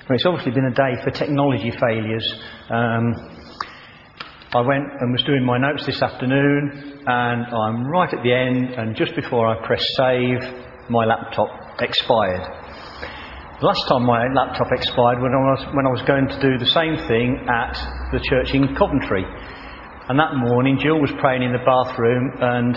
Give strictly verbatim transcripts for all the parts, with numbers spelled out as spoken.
Well, it's obviously been a day for technology failures. Um, I went and was doing my notes this afternoon, and I'm right at the end, and just before I press save, my laptop expired. The last time my laptop expired when I was when I was going to do the same thing at the church in Coventry. And that morning Jill was praying in the bathroom, and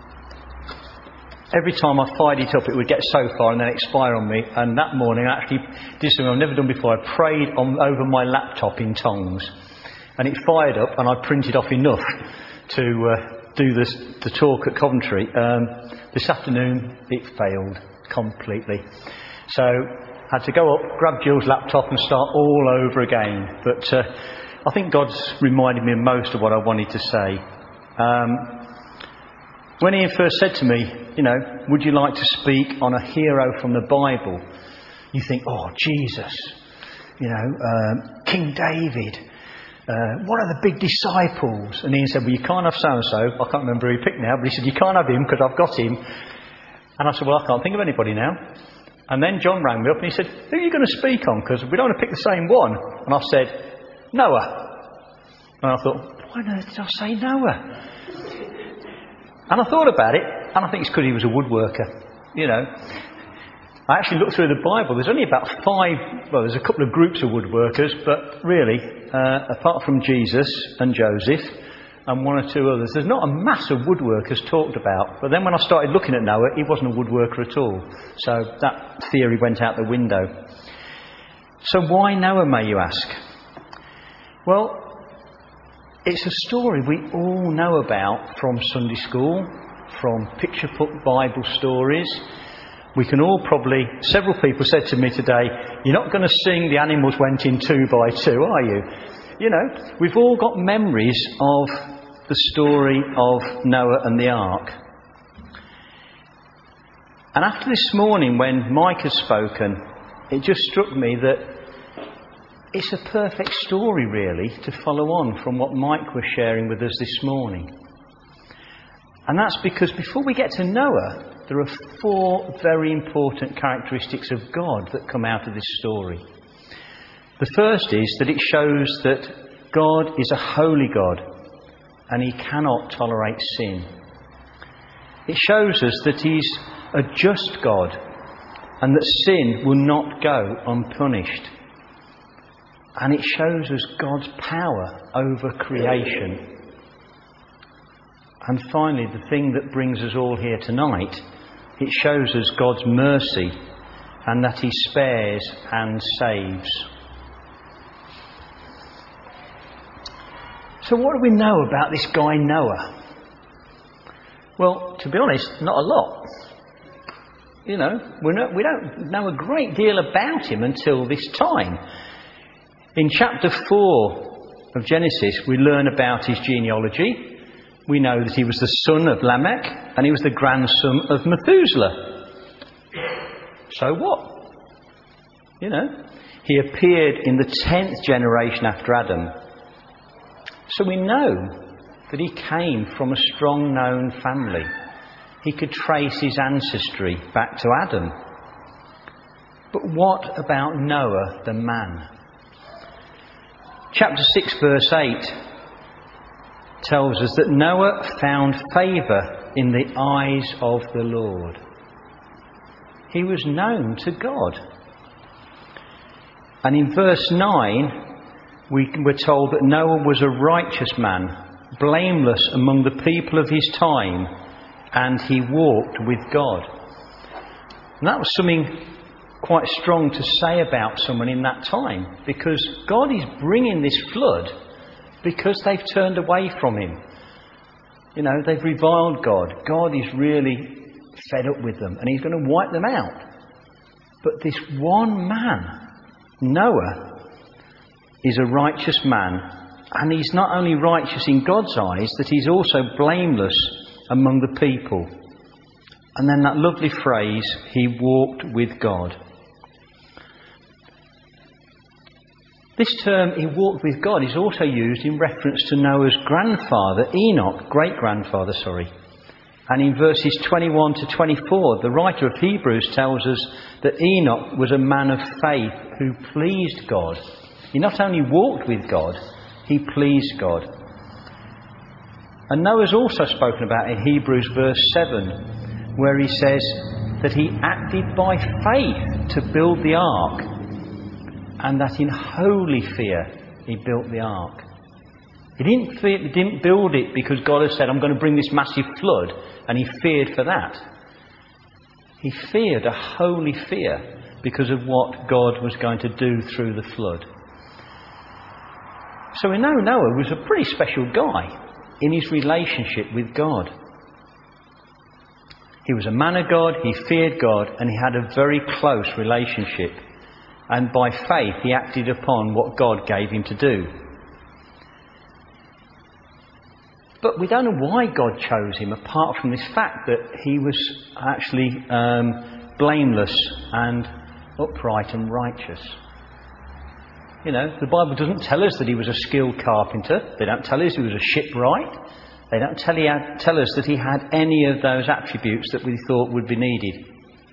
every time I fired it up it would get so far and then expire on me. And that morning I actually did something I've never done before. I prayed on over my laptop in tongues, and it fired up, and I printed off enough to uh, do this the talk at Coventry. Um, this afternoon it failed completely. So I had to go up, grab Jill's laptop and start all over again. But uh, I think God's reminded me of most of what I wanted to say. Um, when Ian first said to me, you know, would you like to speak on a hero from the Bible? You think, oh, Jesus, you know, um, King David, uh, one of the big disciples. And Ian said, well, you can't have so-and-so. I can't remember who he picked now, but he said, you can't have him because I've got him. And I said, well, I can't think of anybody now. And then John rang me up and he said, who are you going to speak on? Because we don't want to pick the same one. And I said, Noah. And I thought, why on earth did I say Noah? And I thought about it, and I think it's because he was a woodworker. You know, I actually looked through the Bible. There's only about five, well, there's a couple of groups of woodworkers, but really, uh, apart from Jesus and Joseph and one or two others, there's not a mass of woodworkers talked about. But then when I started looking at Noah, he wasn't a woodworker at all. So that theory went out the window. So why Noah, may you ask? Well, it's a story we all know about from Sunday school, from picture book Bible stories. We can all probably, several people said to me today, you're not going to sing The Animals Went In Two by Two, are you? You know, we've all got memories of the story of Noah and the ark. And after this morning, when Mike has spoken, it just struck me that it's a perfect story, really, to follow on from what Mike was sharing with us this morning. And that's because before we get to Noah, there are four very important characteristics of God that come out of this story. The first is that it shows that God is a holy God and he cannot tolerate sin. It shows us that he's a just God and that sin will not go unpunished. And it shows us God's power over creation. And finally, the thing that brings us all here tonight, it shows us God's mercy and that he spares and saves. So what do we know about this guy Noah? Well, to be honest, not a lot. You know, we're not, we don't know a great deal about him until this time. In chapter four of Genesis, we learn about his genealogy. We know that he was the son of Lamech and he was the grandson of Methuselah. So what? You know, he appeared in the tenth generation after Adam. So we know that he came from a strong known family. He could trace his ancestry back to Adam. But what about Noah, the man? Chapter six, verse eight tells us that Noah found favour in the eyes of the Lord. He was known to God. And in verse nine, we were told that Noah was a righteous man, blameless among the people of his time, and he walked with God. And that was something quite strong to say about someone in that time, because God is bringing this flood because they've turned away from him. You know, they've reviled God. God is really fed up with them and he's going to wipe them out. But this one man, Noah, is a righteous man, and he's not only righteous in God's eyes, that he's also blameless among the people. And then that lovely phrase, he walked with God. This term, he walked with God, is also used in reference to Noah's grandfather, Enoch, great-grandfather, sorry. And in verses twenty-one to twenty-four, the writer of Hebrews tells us that Enoch was a man of faith who pleased God. He not only walked with God, he pleased God. And Noah's also spoken about in Hebrews verse seven, where he says that he acted by faith to build the ark, and that in holy fear he built the ark. He didn't, fear, he didn't build it because God had said, I'm going to bring this massive flood, and he feared for that. He feared a holy fear because of what God was going to do through the flood. So we know Noah was a pretty special guy in his relationship with God. He was a man of God, he feared God, and he had a very close relationship. And by faith he acted upon what God gave him to do. But we don't know why God chose him, apart from this fact that he was actually um, blameless and upright and righteous. You know, the Bible doesn't tell us that he was a skilled carpenter. They don't tell us he was a shipwright. They don't tell, he had, tell us that he had any of those attributes that we thought would be needed.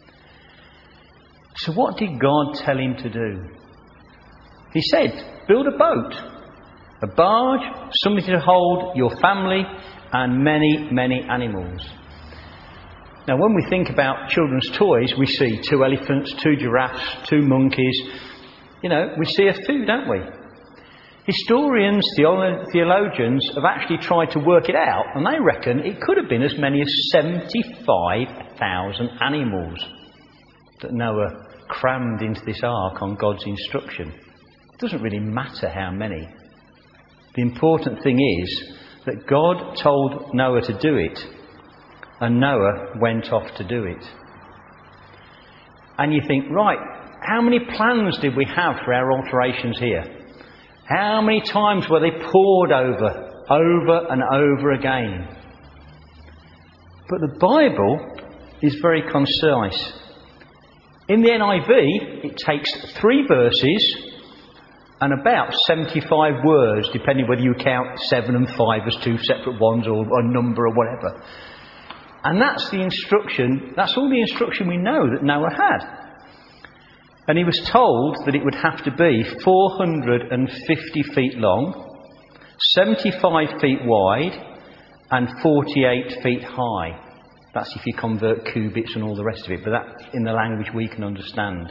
So what did God tell him to do? He said, build a boat, a barge, something to hold your family and many, many animals. Now, when we think about children's toys, we see two elephants, two giraffes, two monkeys. You know, we see a few, don't we? Historians, theolo- theologians have actually tried to work it out, and they reckon it could have been as many as seventy-five thousand animals that Noah crammed into this ark on God's instruction. It doesn't really matter how many. The important thing is that God told Noah to do it, and Noah went off to do it. And you think, right, how many plans did we have for our alterations here? How many times were they poured over, over and over again? But the Bible is very concise. In the N I V, it takes three verses and about seventy-five words, depending whether you count seven and five as two separate ones or a number or whatever. And that's the instruction, that's all the instruction we know that Noah had. And he was told that it would have to be four hundred fifty feet long, seventy-five feet wide, and forty-eight feet high. That's if you convert cubits and all the rest of it, but that's in the language we can understand.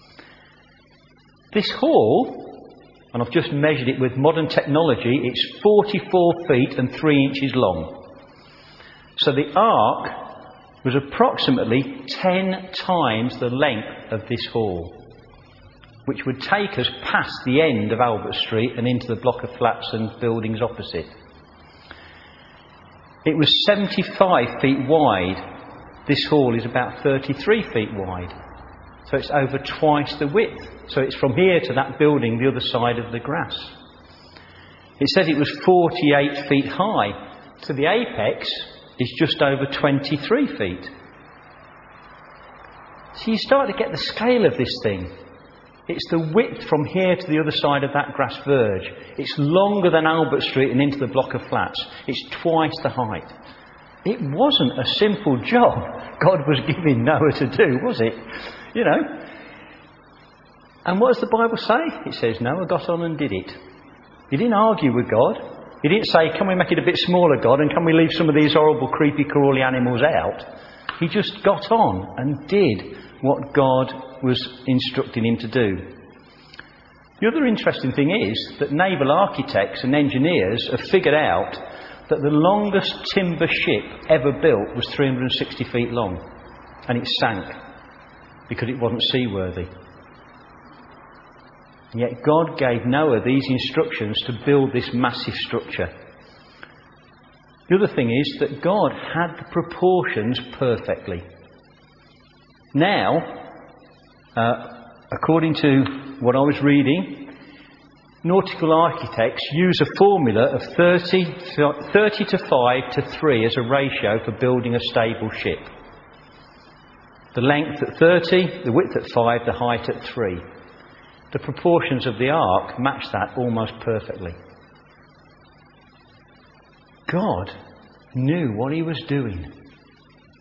This hall, and I've just measured it with modern technology, it's forty-four feet and three inches long. So the ark was approximately ten times the length of this hall, which would take us past the end of Albert Street and into the block of flats and buildings opposite. It was seventy-five feet wide. This hall is about thirty-three feet wide. So it's over twice the width. So it's from here to that building, the other side of the grass. It said it was forty-eight feet high. So the apex is just over twenty-three feet. So you start to get the scale of this thing. It's the width from here to the other side of that grass verge. It's longer than Albert Street and into the block of flats. It's twice the height. It wasn't a simple job God was giving Noah to do, was it? You know. And what does the Bible say? It says Noah got on and did it. He didn't argue with God. He didn't say, can we make it a bit smaller, God, and can we leave some of these horrible, creepy, crawly animals out? He just got on and did what God was instructing him to do. The other interesting thing is that naval architects and engineers have figured out that the longest timber ship ever built was three hundred sixty feet long, and it sank because it wasn't seaworthy. And yet God gave Noah these instructions to build this massive structure. The other thing is that God had the proportions perfectly. Now, uh, according to what I was reading, nautical architects use a formula of thirty, thirty to five to three as a ratio for building a stable ship. The length at thirty, the width at five, the height at three. The proportions of the ark match that almost perfectly. God knew what he was doing.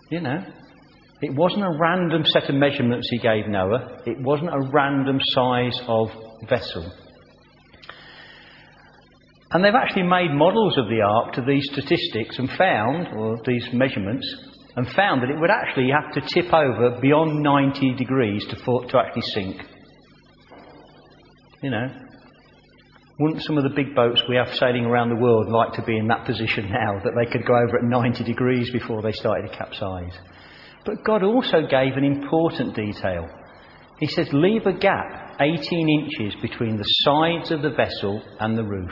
You know, it wasn't a random set of measurements he gave Noah. It wasn't a random size of vessel. And they've actually made models of the ark to these statistics and found, or these measurements, and found that it would actually have to tip over beyond ninety degrees to, for, to actually sink. You know, wouldn't some of the big boats we have sailing around the world like to be in that position now, that they could go over at ninety degrees before they started to capsize? But God also gave an important detail. He says, leave a gap eighteen inches between the sides of the vessel and the roof.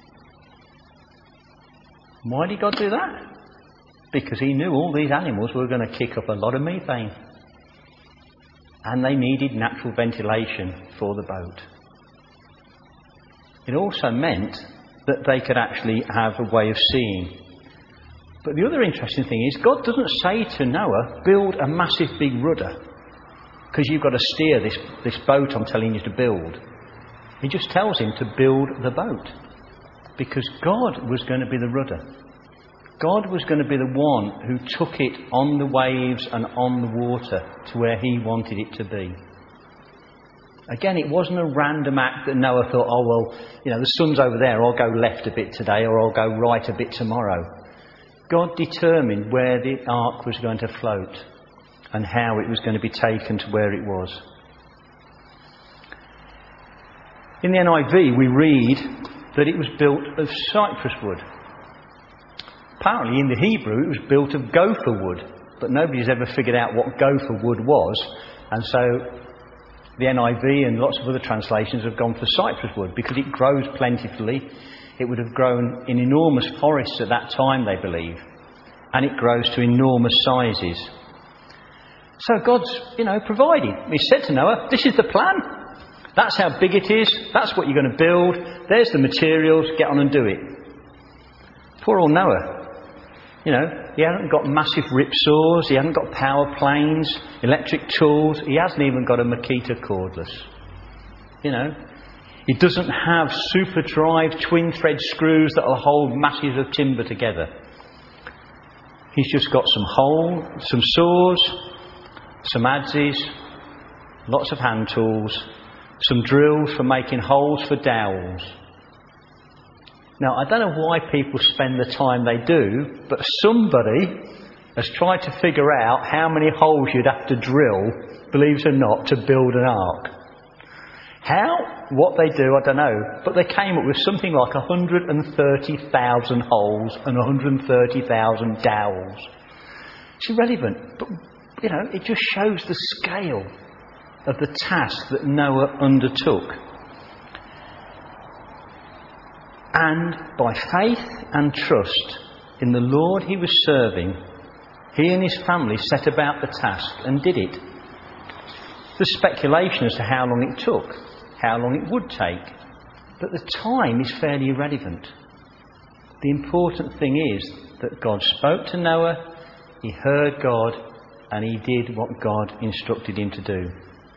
Why did God do that? Because he knew all these animals were going to kick up a lot of methane. And they needed natural ventilation for the boat. It also meant that they could actually have a way of seeing. But the other interesting thing is, God doesn't say to Noah, build a massive big rudder, because you've got to steer this, this boat I'm telling you to build. He just tells him to build the boat, because God was going to be the rudder. God was going to be the one who took it on the waves and on the water to where he wanted it to be. Again, it wasn't a random act that Noah thought, oh, well, you know, the sun's over there, I'll go left a bit today, or I'll go right a bit tomorrow. God determined where the ark was going to float and how it was going to be taken to where it was. In the N I V, we read that it was built of cypress wood. Apparently, in the Hebrew, it was built of gopher wood, but nobody's ever figured out what gopher wood was, and so the N I V and lots of other translations have gone for cypress wood because it grows plentifully. It would have grown in enormous forests at that time, they believe, and it grows to enormous sizes. So God's, you know, provided. He said to Noah, this is the plan. That's how big it is. That's what you're going to build. There's the materials. Get on and do it. Poor old Noah. You know, he hasn't got massive rip saws. He hasn't got power planes, electric tools. He hasn't even got a Makita cordless. You know, he doesn't have super drive twin thread screws that will hold masses of timber together. He's just got some hole, some saws, some adzes, lots of hand tools, some drills for making holes for dowels. Now, I don't know why people spend the time they do, but somebody has tried to figure out how many holes you'd have to drill, believe it or not, to build an ark. How? What they do, I don't know. But they came up with something like one hundred thirty thousand holes and one hundred thirty thousand dowels. It's irrelevant, but, you know, it just shows the scale of the task that Noah undertook. And by faith and trust in the Lord he was serving, he and his family set about the task and did it. There's speculation as to how long it took, how long it would take, but the time is fairly irrelevant. The important thing is that God spoke to Noah, he heard God, and he did what God instructed him to do.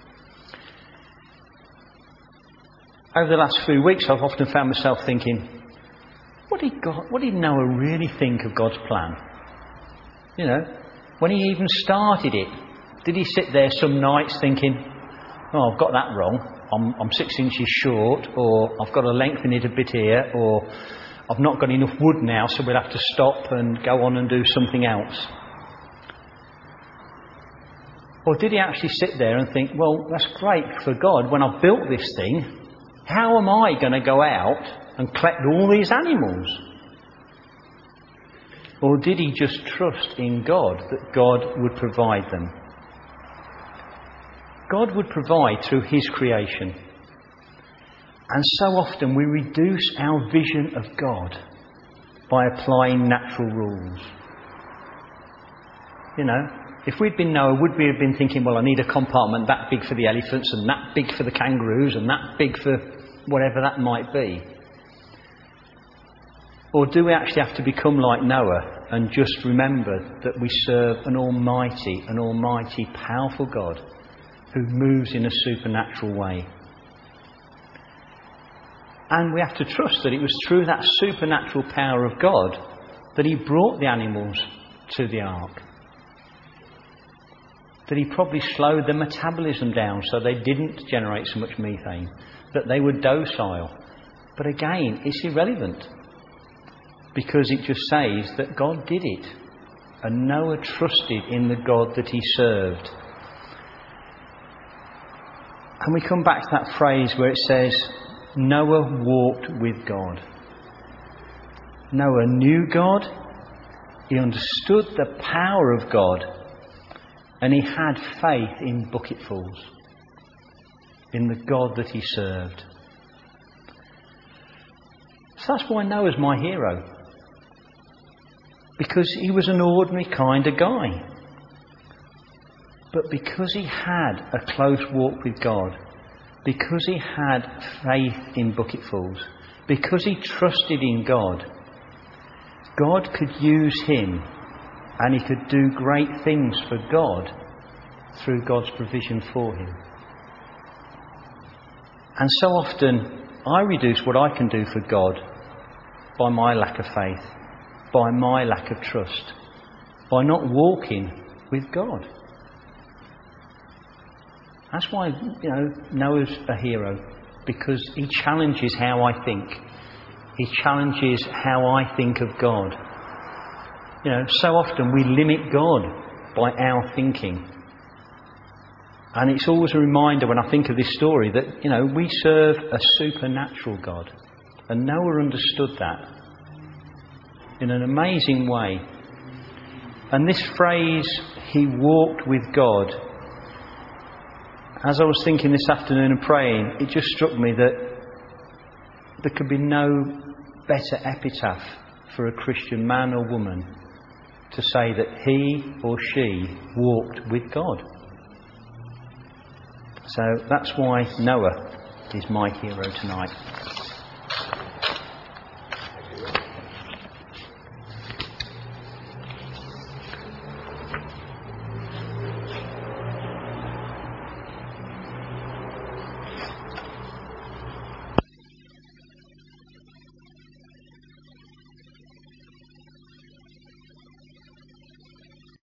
Over the last few weeks, I've often found myself thinking, what did God, what did Noah really think of God's plan? You know, when he even started it, did he sit there some nights thinking, oh, I've got that wrong, I'm, I'm six inches short, or I've got to lengthen it a bit here, or I've not got enough wood now, so we'll have to stop and go on and do something else? Or did he actually sit there and think, well, that's great for God, when I've built this thing, how am I going to go out and collect all these animals? Or did he just trust in God that God would provide them? God would provide through his creation. And so often we reduce our vision of God by applying natural rules. You know, if we'd been Noah, would we have been thinking, well, I need a compartment that big for the elephants and that big for the kangaroos and that big for whatever that might be? Or do we actually have to become like Noah and just remember that we serve an almighty, an almighty, powerful God who moves in a supernatural way? And we have to trust that it was through that supernatural power of God that he brought the animals to the ark. that he probably slowed their metabolism down so they didn't generate so much methane, that they were docile. But again, it's irrelevant, because it just says that God did it, and Noah trusted in the God that he served. And we come back to that phrase where it says, Noah walked with God. Noah knew God, he understood the power of God, and he had faith in bucketfuls, in the God that he served. So that's why Noah's my hero. Because he was an ordinary kind of guy. But because he had a close walk with God, because he had faith in bucketfuls, because he trusted in God, God could use him, and he could do great things for God through God's provision for him. And so often I reduce what I can do for God by my lack of faith, by my lack of trust, by not walking with God. That's why, you know, Noah's a hero, because he challenges how I think. He challenges how I think of God. You know, so often we limit God by our thinking. And it's always a reminder when I think of this story that, you know, we serve a supernatural God. And Noah understood that in an amazing way. And this phrase, he walked with God, as I was thinking this afternoon and praying, it just struck me that there could be no better epitaph for a Christian man or woman to say that he or she walked with God. So that's why Noah is my hero tonight.